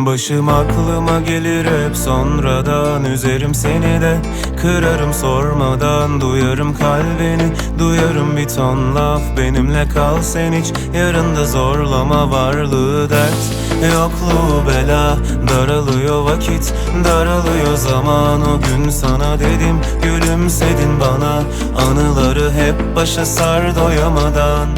Başım aklıma gelir hep sonradan. Üzerim seni de kırarım sormadan. Duyarım kalbini, duyarım bir ton laf. Benimle kal sen hiç, yarında zorlama. Varlığı dert, yokluğu bela. Daralıyor vakit, daralıyor zaman. O gün sana dedim, gülümsedin bana. Anıları hep başa sar doyamadan.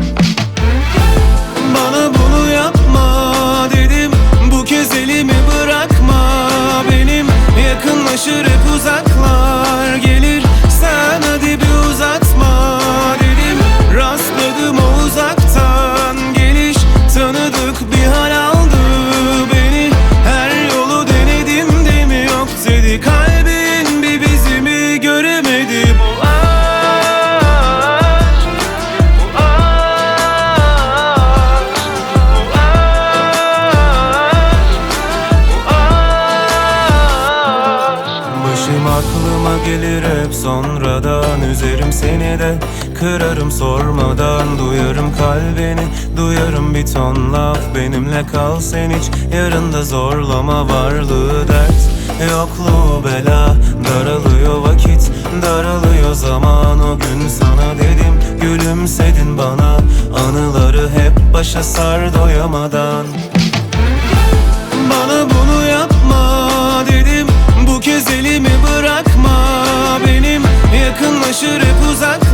Bana bunu yapma dedim, bu kez elimi bırakma. Benim yakınlaşır hep uzaklar gelir. Sen hadi bir uzatma dedim. Rastladım o uzaktan geliş, tanıdık bir hal aldı beni. Her yolu denedim de mi yok dedi. Kalbin bir bizimi göremedi. Bu aklıma gelir hep sonradan. Üzerim seni de kırarım sormadan. Duyarım kalbini, duyarım bir ton laf. Benimle kal sen hiç, yarında zorlama. Varlığı dert, yokluğu bela. Daralıyor vakit, daralıyor zaman. O gün sana dedim, gülümsedin bana. Anıları hep başa sar doyamadan. Bana bunu yapma dedim, bu kez elimi bırakma. Benim yakınlaşır hep uzak